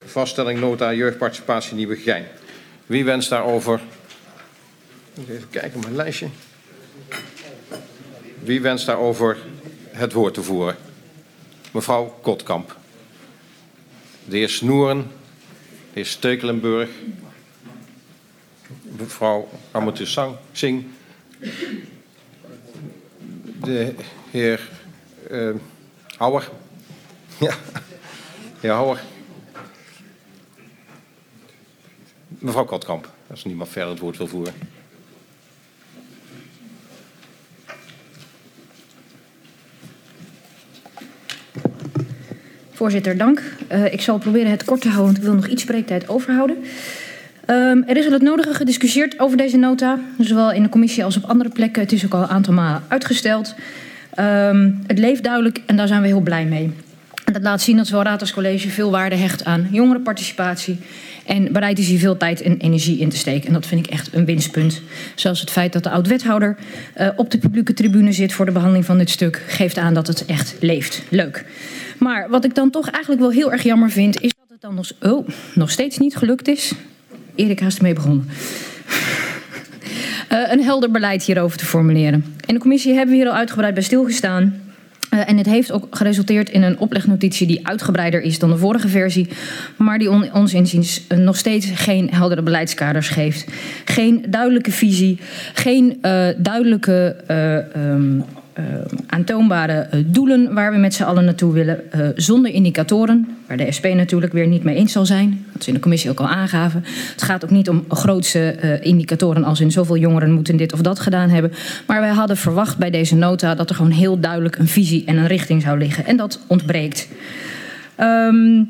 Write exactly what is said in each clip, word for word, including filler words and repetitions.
vaststelling nota jeugdparticipatie Nieuwegein. Wie wenst daarover? Even kijken op mijn lijstje. Wie wenst daarover het woord te voeren? Mevrouw Kotkamp. De heer Snoeren. De heer Stekelenburg. Mevrouw Amateu Singh. De heer uh, Houwer. Ja, heer Houwer. Mevrouw Kotkamp, als niemand verder het woord wil voeren. Voorzitter, dank. Uh, ik zal proberen het kort te houden, want ik wil nog iets spreektijd overhouden. Um, er is al het nodige gediscussieerd over deze nota, zowel in de commissie als op andere plekken. Het is ook al een aantal malen uitgesteld. Um, het leeft duidelijk en daar zijn we heel blij mee. En dat laat zien dat zowel Raad als college veel waarde hecht aan jongerenparticipatie en bereid is hier veel tijd en energie in te steken. En dat vind ik echt een winstpunt. Zelfs het feit dat de oud-wethouder uh, op de publieke tribune zit voor de behandeling van dit stuk geeft aan dat het echt leeft. Leuk. Maar wat ik dan toch eigenlijk wel heel erg jammer vind, is dat het dan nog, oh, nog steeds niet gelukt is. Erik haast ermee begonnen. Uh, een helder beleid hierover te formuleren. In de commissie hebben we hier al uitgebreid bij stilgestaan. Uh, en het heeft ook geresulteerd in een oplegnotitie die uitgebreider is dan de vorige versie, maar die on, ons inziens uh, nog steeds geen heldere beleidskaders geeft. Geen duidelijke visie, geen uh, duidelijke uh, um, uh, aantoonbare uh, doelen waar we met z'n allen naartoe willen, uh, zonder indicatoren, waar de S P natuurlijk weer niet mee eens zal zijn. Dat ze in de commissie ook al aangaven. Het gaat ook niet om grootse uh, indicatoren als in zoveel jongeren moeten dit of dat gedaan hebben. Maar wij hadden verwacht bij deze nota dat er gewoon heel duidelijk een visie en een richting zou liggen. En dat ontbreekt. Um,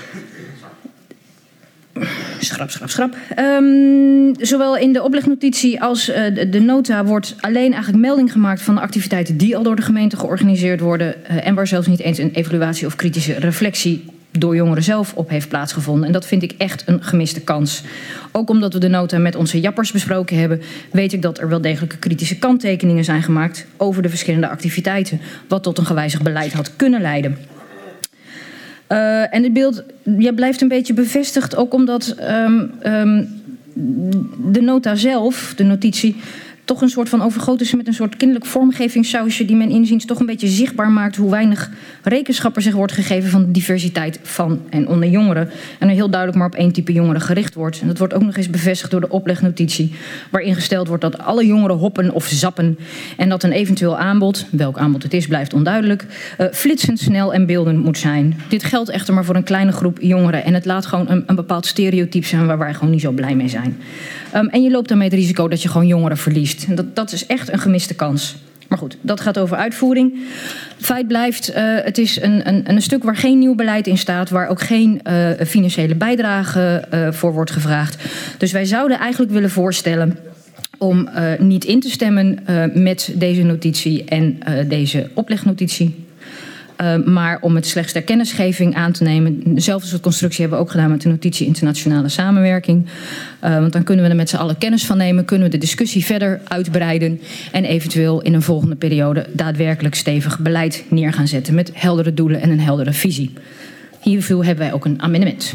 Schrap, schrap, schrap. Um, zowel in de oplegnotitie als uh, de, de nota wordt alleen eigenlijk melding gemaakt van de activiteiten die al door de gemeente georganiseerd worden. Uh, en waar zelfs niet eens een evaluatie of kritische reflectie door jongeren zelf op heeft plaatsgevonden. En dat vind ik echt een gemiste kans. Ook omdat we de nota met onze jappers besproken hebben, weet ik dat er wel degelijke kritische kanttekeningen zijn gemaakt over de verschillende activiteiten, wat tot een gewijzigd beleid had kunnen leiden. Uh, en het beeld ja, blijft een beetje bevestigd, ook omdat um, um, de nota zelf, de notitie, toch een soort van overgoten is met een soort kinderlijk vormgevingssausje die men inziens toch een beetje zichtbaar maakt hoe weinig rekenschap er zich wordt gegeven van de diversiteit van en onder jongeren. En er heel duidelijk maar op één type jongeren gericht wordt. En dat wordt ook nog eens bevestigd door de oplegnotitie, waarin gesteld wordt dat alle jongeren hoppen of zappen en dat een eventueel aanbod, welk aanbod het is blijft onduidelijk, uh, flitsend, snel en beeldend moet zijn. Dit geldt echter maar voor een kleine groep jongeren en het laat gewoon een, een bepaald stereotype zijn waar wij gewoon niet zo blij mee zijn. Um, en je loopt daarmee het risico dat je gewoon jongeren verliest. Dat, dat is echt een gemiste kans. Maar goed, dat gaat over uitvoering. Het feit blijft, uh, het is een, een, een stuk waar geen nieuw beleid in staat, waar ook geen uh, financiële bijdrage uh, voor wordt gevraagd. Dus wij zouden eigenlijk willen voorstellen om uh, niet in te stemmen uh, met deze notitie en uh, deze oplegnotitie. Uh, maar om het slechts ter kennisgeving aan te nemen. Dezelfde soort constructie hebben we ook gedaan met de notitie internationale samenwerking. Uh, want dan kunnen we er met z'n allen kennis van nemen. Kunnen we de discussie verder uitbreiden. En eventueel in een volgende periode daadwerkelijk stevig beleid neer gaan zetten. Met heldere doelen en een heldere visie. Hiervoor hebben wij ook een amendement.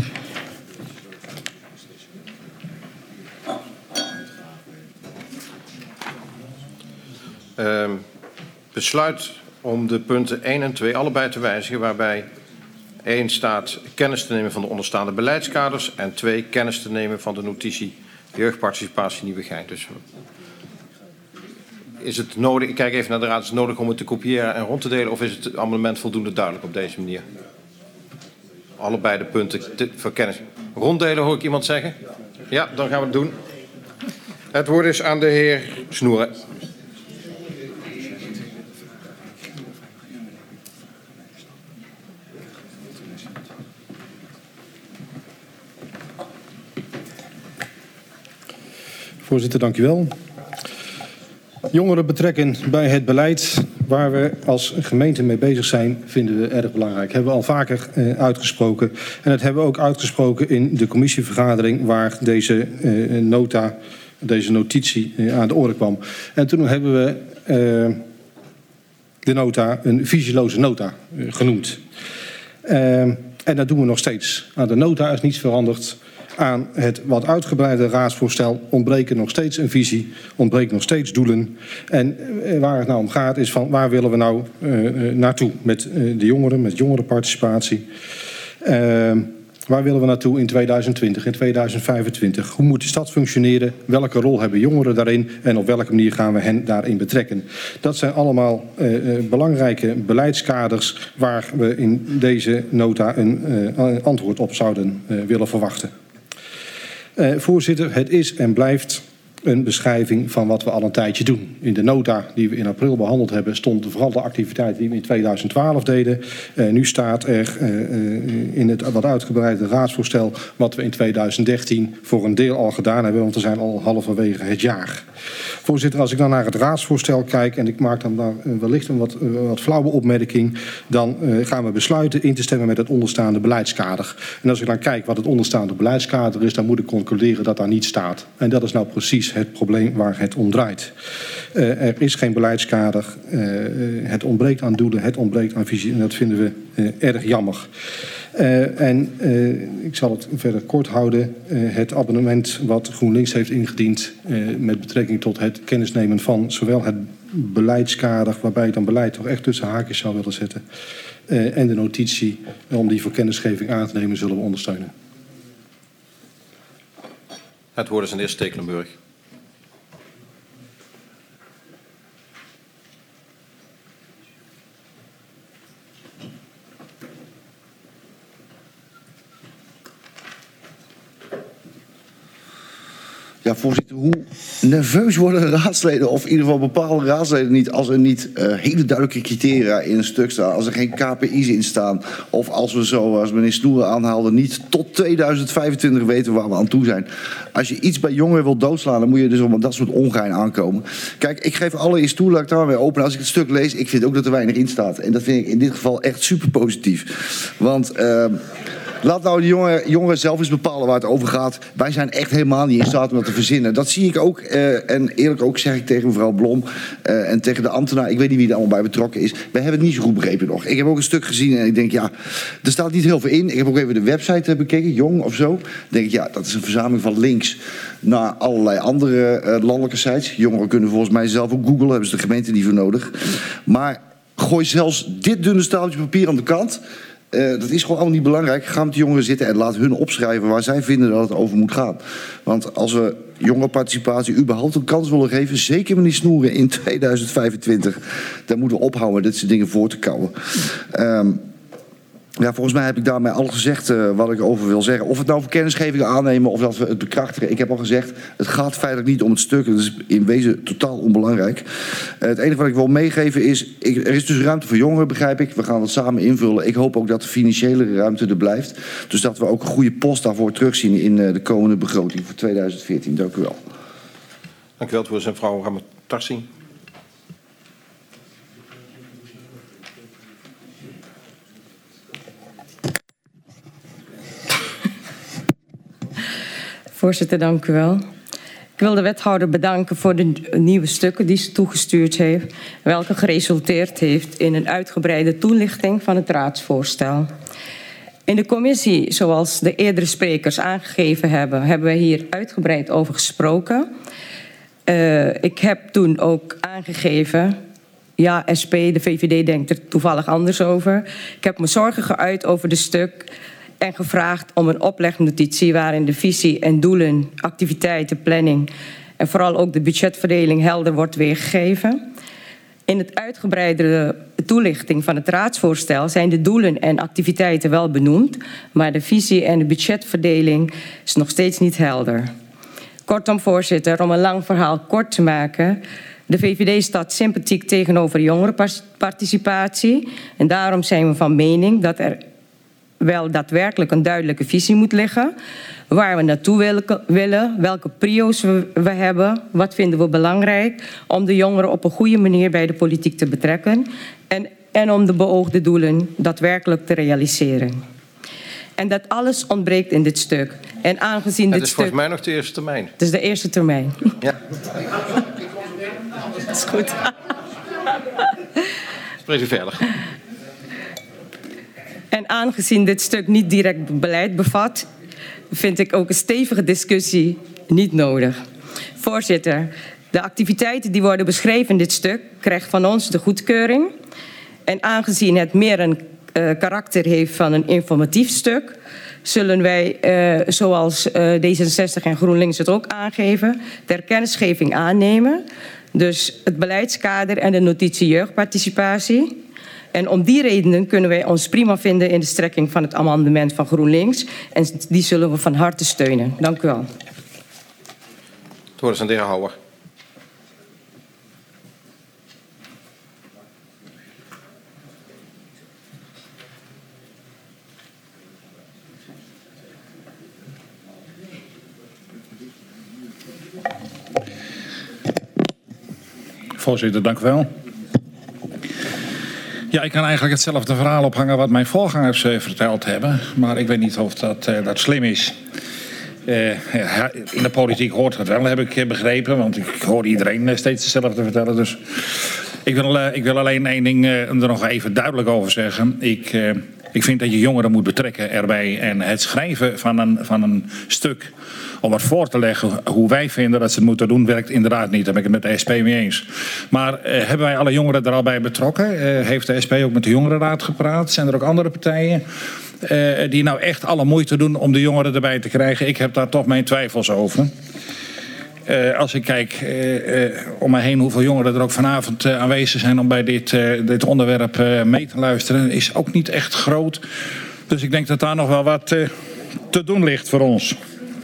Uh, besluit om de punten één en twee allebei te wijzigen, waarbij één staat kennis te nemen van de onderstaande beleidskaders en twee kennis te nemen van de notitie jeugdparticipatie Nieuwegein. Dus is het nodig, ik kijk even naar de raad, is het nodig om het te kopiëren en rond te delen of is het amendement voldoende duidelijk op deze manier? Allebei de punten voor kennis. Ronddelen hoor ik iemand zeggen? Ja, dan gaan we het doen. Het woord is aan de heer Snoeren. Voorzitter, dank u wel. Jongeren betrekken bij het beleid waar we als gemeente mee bezig zijn, vinden we erg belangrijk. Hebben we al vaker uh, uitgesproken. En dat hebben we ook uitgesproken in de commissievergadering waar deze uh, nota, deze notitie uh, aan de orde kwam. En toen hebben we uh, de nota een visieloze nota uh, genoemd. Uh, En dat doen we nog steeds. Aan de nota is niets veranderd. Aan het wat uitgebreide raadsvoorstel ontbreken nog steeds een visie, ontbreekt nog steeds doelen. En waar het nou om gaat is van waar willen we nou uh, naartoe met uh, de jongeren, met jongerenparticipatie. Uh, waar willen we naartoe in tweeduizend twintig, in tweeduizend vijfentwintig? Hoe moet de stad functioneren? Welke rol hebben jongeren daarin? En op welke manier gaan we hen daarin betrekken? Dat zijn allemaal uh, belangrijke beleidskaders waar we in deze nota een uh, antwoord op zouden uh, willen verwachten. Uh, voorzitter, het is en blijft een beschrijving van wat we al een tijdje doen. In de nota die we in april behandeld hebben stond vooral de activiteit die we in tweeduizend twaalf deden. Uh, nu staat er uh, in het wat uitgebreide raadsvoorstel wat we in tweeduizend dertien voor een deel al gedaan hebben, want we zijn al halverwege het jaar. Voorzitter, als ik dan naar het raadsvoorstel kijk en ik maak dan daar wellicht een wat, uh, wat flauwe opmerking, dan uh, gaan we besluiten in te stemmen met het onderstaande beleidskader. En als ik dan kijk wat het onderstaande beleidskader is, dan moet ik concluderen dat daar niet staat. En dat is nou precies het probleem waar het om draait. Uh, er is geen beleidskader, uh, het ontbreekt aan doelen, het ontbreekt aan visie en dat vinden we uh, erg jammer. Uh, en uh, ik zal het verder kort houden. Uh, het abonnement wat GroenLinks heeft ingediend uh, met betrekking tot het kennisnemen van zowel het beleidskader, waarbij ik dan beleid toch echt tussen haakjes zou willen zetten, uh, en de notitie om die voor kennisgeving aan te nemen zullen we ondersteunen. Het woord is aan de heer Stekelenburg. Ja, voorzitter, hoe nerveus worden raadsleden, of in ieder geval bepaalde raadsleden niet, als er niet uh, hele duidelijke criteria in een stuk staan, als er geen K P I's in staan, of als we zo, als meneer Snoeren aanhaalde, niet tot tweeduizend vijfentwintig weten waar we aan toe zijn. Als je iets bij jongeren wil doodslaan, dan moet je dus op dat soort ongein aankomen. Kijk, ik geef allereerst toe, laat ik daar weer open. Als ik het stuk lees, ik vind ook dat er weinig in staat. En dat vind ik in dit geval echt super positief. Want Uh, laat nou de jongeren, jongeren zelf eens bepalen waar het over gaat. Wij zijn echt helemaal niet in staat om dat te verzinnen. Dat zie ik ook. Uh, en eerlijk ook zeg ik tegen mevrouw Blom uh, en tegen de ambtenaar. Ik weet niet wie er allemaal bij betrokken is. Wij hebben het niet zo goed begrepen nog. Ik heb ook een stuk gezien en ik denk, ja, er staat niet heel veel in. Ik heb ook even de website bekeken, Jong of zo. Dan denk ik, ja, dat is een verzameling van links naar allerlei andere uh, landelijke sites. Jongeren kunnen volgens mij zelf ook googlen. Hebben ze de gemeente niet voor nodig. Maar gooi zelfs dit dunne staaltje papier aan de kant. Uh, dat is gewoon allemaal niet belangrijk. Ga met de jongeren zitten en laat hun opschrijven waar zij vinden dat het over moet gaan. Want als we jongerenparticipatie überhaupt een kans willen geven, zeker meneer Snoeren in tweeduizend vijfentwintig, dan moeten we ophouden dit soort dingen voor te kouwen. Um, Ja, volgens mij heb ik daarmee al gezegd uh, wat ik over wil zeggen. Of het nou voor kennisgeving aannemen of dat we het bekrachtigen. Ik heb al gezegd, het gaat feitelijk niet om het stuk. Dat is in wezen totaal onbelangrijk. Uh, het enige wat ik wil meegeven is, ik, er is dus ruimte voor jongeren, begrijp ik. We gaan het samen invullen. Ik hoop ook dat de financiële ruimte er blijft. Dus dat we ook een goede post daarvoor terugzien in uh, de komende begroting voor tweeduizend veertien. Dank u wel. Dank u wel, voorzitter. Mevrouw Ramatarsi. Voorzitter, dank u wel. Ik wil de wethouder bedanken voor de nieuwe stukken die ze toegestuurd heeft, welke geresulteerd heeft in een uitgebreide toelichting van het raadsvoorstel. In de commissie, zoals de eerdere sprekers aangegeven hebben, hebben wij hier uitgebreid over gesproken. Uh, ik heb toen ook aangegeven, ja, S P, de V V D denkt er toevallig anders over. Ik heb me zorgen geuit over de stuk en gevraagd om een oplegnotitie waarin de visie en doelen, activiteiten, planning en vooral ook de budgetverdeling helder wordt weergegeven. In het uitgebreide toelichting van het raadsvoorstel zijn de doelen en activiteiten wel benoemd, maar de visie en de budgetverdeling is nog steeds niet helder. Kortom, voorzitter, om een lang verhaal kort te maken, de V V D staat sympathiek tegenover jongerenparticipatie en daarom zijn we van mening dat er wel daadwerkelijk een duidelijke visie moet liggen. Waar we naartoe willen, welke prio's we, we hebben, wat vinden we belangrijk om de jongeren op een goede manier bij de politiek te betrekken en, en om de beoogde doelen daadwerkelijk te realiseren. En dat alles ontbreekt in dit stuk. En aangezien dit Het is stuk... volgens mij nog de eerste termijn. Het is de eerste termijn. Ja. Dat is goed. Spreek u verder. En En aangezien dit stuk niet direct beleid bevat, vind ik ook een stevige discussie niet nodig. Voorzitter, de activiteiten die worden beschreven in dit stuk krijgen van ons de goedkeuring. En aangezien het meer een uh, karakter heeft van een informatief stuk, zullen wij, uh, zoals uh, D zesenzestig en GroenLinks het ook aangeven, ter kennisgeving aannemen. Dus het beleidskader en de notitie jeugdparticipatie. En om die redenen kunnen wij ons prima vinden in de strekking van het amendement van GroenLinks. En die zullen we van harte steunen. Dank u wel. Het woord is aan de heer Houwer. Voorzitter, dank u wel. Ja, ik kan eigenlijk hetzelfde verhaal ophangen wat mijn voorgangers uh, verteld hebben. Maar ik weet niet of dat, uh, dat slim is. Uh, ja, in de politiek hoort het wel, heb ik begrepen. Want ik hoor iedereen steeds hetzelfde vertellen. Dus ik wil, uh, ik wil alleen één ding uh, er nog even duidelijk over zeggen. Ik, uh, ik vind dat je jongeren moet betrekken erbij. En het schrijven van een, van een stuk om het voor te leggen hoe wij vinden dat ze het moeten doen, werkt inderdaad niet. Daar ben ik het met de S P mee eens. Maar uh, hebben wij alle jongeren er al bij betrokken? Uh, heeft de S P ook met de jongerenraad gepraat? Zijn er ook andere partijen uh, die nou echt alle moeite doen om de jongeren erbij te krijgen? Ik heb daar toch mijn twijfels over. Uh, als ik kijk uh, uh, om me heen hoeveel jongeren er ook vanavond uh, aanwezig zijn om bij dit, uh, dit onderwerp uh, mee te luisteren, is ook niet echt groot. Dus ik denk dat daar nog wel wat uh, te doen ligt voor ons.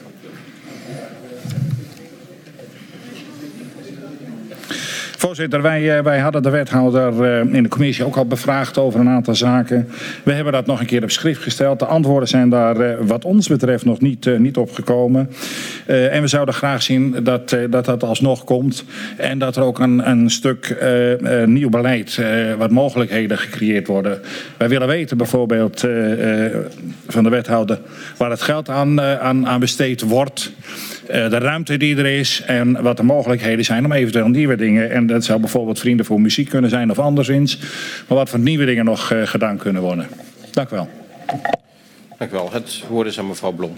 Voorzitter, wij, wij hadden de wethouder in de commissie ook al bevraagd over een aantal zaken. We hebben dat nog een keer op schrift gesteld. De antwoorden zijn daar wat ons betreft nog niet, niet op gekomen. Uh, en we zouden graag zien dat, dat dat alsnog komt. En dat er ook een, een stuk uh, uh, nieuw beleid, uh, wat mogelijkheden gecreëerd worden. Wij willen weten bijvoorbeeld uh, uh, van de wethouder waar het geld aan, uh, aan, aan besteed wordt. Uh, de ruimte die er is en wat de mogelijkheden zijn om eventueel nieuwe dingen. En dat zou bijvoorbeeld Vrienden voor Muziek kunnen zijn of anderszins. Maar wat voor nieuwe dingen nog uh, gedaan kunnen worden. Dank u wel. Dank u wel. Het woord is aan mevrouw Blom.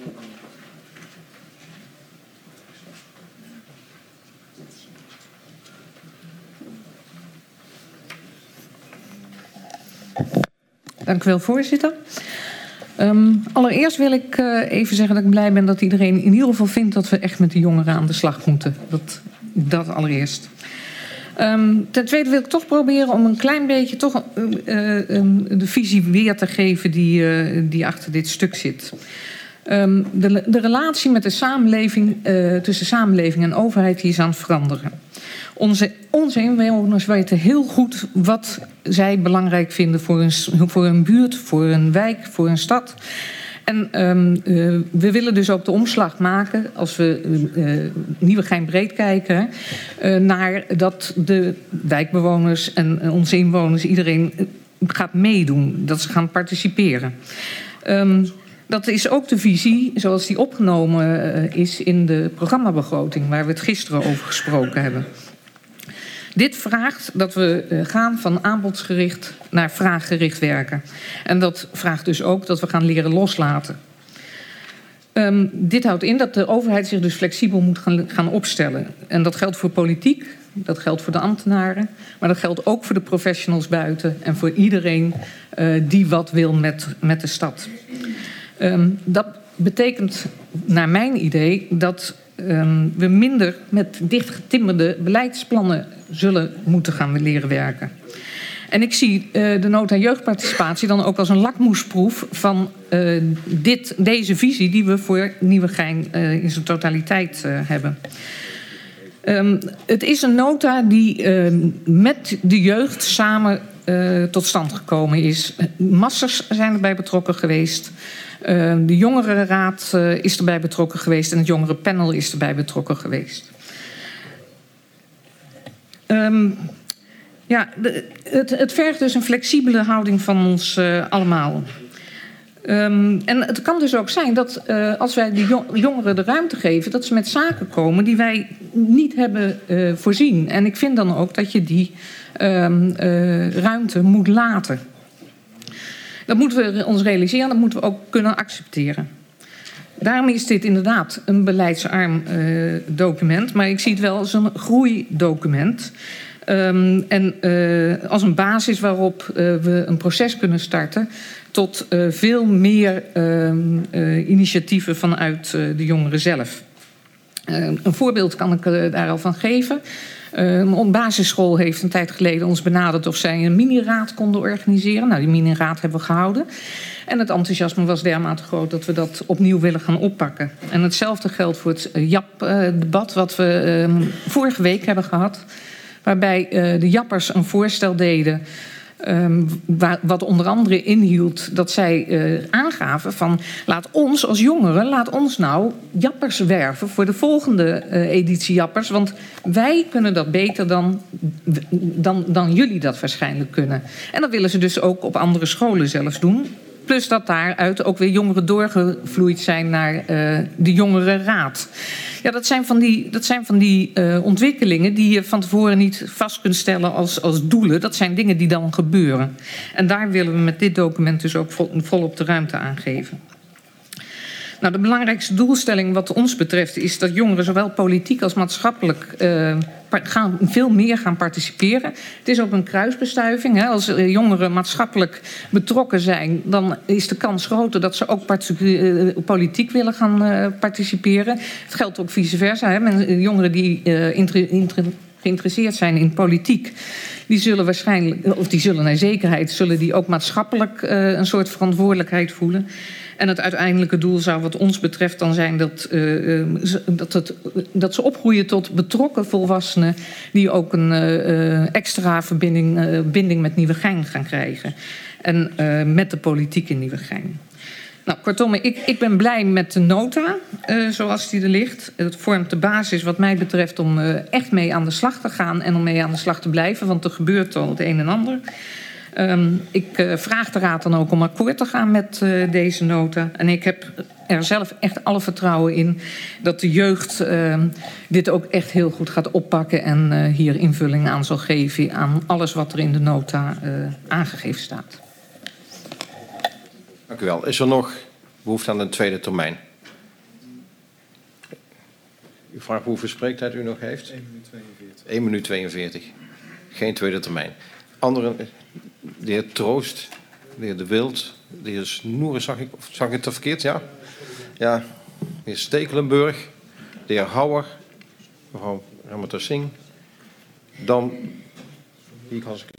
Dank u wel, voorzitter. Um, allereerst wil ik uh, even zeggen dat ik blij ben dat iedereen in ieder geval vindt dat we echt met de jongeren aan de slag moeten. Dat, dat allereerst. Um, ten tweede wil ik toch proberen om een klein beetje toch uh, um, de visie weer te geven die, uh, die achter dit stuk zit. Um, de, de relatie met de samenleving, uh, tussen samenleving en overheid die is aan het veranderen. Onze, onze inwoners weten heel goed wat zij belangrijk vinden voor een, voor een buurt, voor een wijk, voor een stad. En um, uh, we willen dus ook de omslag maken, als we uh, Nieuwegein breed kijken, uh, naar dat de wijkbewoners en onze inwoners, iedereen gaat meedoen, dat ze gaan participeren. Um, Dat is ook de visie zoals die opgenomen is in de programmabegroting, waar we het gisteren over gesproken hebben. Dit vraagt dat we gaan van aanbodsgericht naar vraaggericht werken. En dat vraagt dus ook dat we gaan leren loslaten. Um, dit houdt in dat de overheid zich dus flexibel moet gaan, gaan opstellen. En dat geldt voor politiek, dat geldt voor de ambtenaren, maar dat geldt ook voor de professionals buiten en voor iedereen uh, die wat wil met, met de stad. Um, dat betekent naar mijn idee dat um, we minder met dichtgetimmerde beleidsplannen zullen moeten gaan leren werken. En ik zie uh, de nood aan jeugdparticipatie dan ook als een lakmoesproef van uh, dit, deze visie die we voor Nieuwegein uh, in zijn totaliteit uh, hebben. Um, het is een nota die uh, met de jeugd samen uh, tot stand gekomen is. Massers zijn erbij betrokken geweest. Uh, de jongerenraad uh, is erbij betrokken geweest en het jongerenpanel is erbij betrokken geweest. Um, ja, de, het, het vergt dus een flexibele houding van ons uh, allemaal. Um, en het kan dus ook zijn dat uh, als wij die jongeren de ruimte geven, dat ze met zaken komen die wij niet hebben uh, voorzien. En ik vind dan ook dat je die um, uh, ruimte moet laten. Dat moeten we ons realiseren, dat moeten we ook kunnen accepteren. Daarom is dit inderdaad een beleidsarm uh, document, maar ik zie het wel als een groeidocument. Um, en uh, als een basis waarop uh, we een proces kunnen starten tot uh, veel meer uh, uh, initiatieven vanuit uh, de jongeren zelf. Uh, een voorbeeld kan ik uh, daar al van geven. Uh, een basisschool heeft een tijd geleden ons benaderd of zij een mini-raad konden organiseren. Nou, die mini-raad hebben we gehouden. En het enthousiasme was dermate groot dat we dat opnieuw willen gaan oppakken. En hetzelfde geldt voor het J A P-debat wat we uh, vorige week hebben gehad. Waarbij uh, de jappers een voorstel deden. Um, waar, wat onder andere inhield dat zij uh, aangaven van laat ons als jongeren, laat ons nou jappers werven voor de volgende uh, editie jappers. Want wij kunnen dat beter dan, dan, dan jullie dat waarschijnlijk kunnen. En dat willen ze dus ook op andere scholen zelfs doen. Plus dat daaruit ook weer jongeren doorgevloeid zijn naar uh, de jongerenraad. Ja, dat zijn van die, dat zijn van die uh, ontwikkelingen die je van tevoren niet vast kunt stellen als, als doelen. Dat zijn dingen die dan gebeuren. En daar willen we met dit document dus ook vol, volop de ruimte aan geven. Nou, de belangrijkste doelstelling wat ons betreft is dat jongeren zowel politiek als maatschappelijk uh, gaan, veel meer gaan participeren. Het is ook een kruisbestuiving. Hè. Als uh, jongeren maatschappelijk betrokken zijn, dan is de kans groter dat ze ook uh, politiek willen gaan uh, participeren. Het geldt ook vice versa. Hè. Men, jongeren die uh, inter, inter, geïnteresseerd zijn in politiek, die zullen waarschijnlijk, of die zullen naar zekerheid, zullen die ook maatschappelijk uh, een soort verantwoordelijkheid voelen. En het uiteindelijke doel zou wat ons betreft dan zijn dat, uh, dat, het, dat ze opgroeien tot betrokken volwassenen die ook een uh, extra verbinding, uh, binding met Nieuwegein gaan krijgen. En uh, met de politiek in Nieuwegein. Nou, kortom, ik, ik ben blij met de nota uh, zoals die er ligt. Het vormt de basis wat mij betreft om uh, echt mee aan de slag te gaan en om mee aan de slag te blijven, want er gebeurt al het een en ander. Um, ik uh, vraag de Raad dan ook om akkoord te gaan met uh, deze nota. En ik heb er zelf echt alle vertrouwen in dat de jeugd uh, dit ook echt heel goed gaat oppakken en uh, hier invulling aan zal geven aan alles wat er in de nota uh, aangegeven staat. Dank u wel. Is er nog behoefte aan een tweede termijn? U vraagt hoeveel spreektijd u nog heeft? één minuut tweeënveertig. één minuut tweeënveertig. Geen tweede termijn. Anderen, de heer Troost, de heer De Wild, de heer Snoeren, zag ik, of zag ik het verkeerd? Ja. Ja. De heer Stekelenburg, de heer Houwer, mevrouw Ramata Singh. Dan, wie was ik?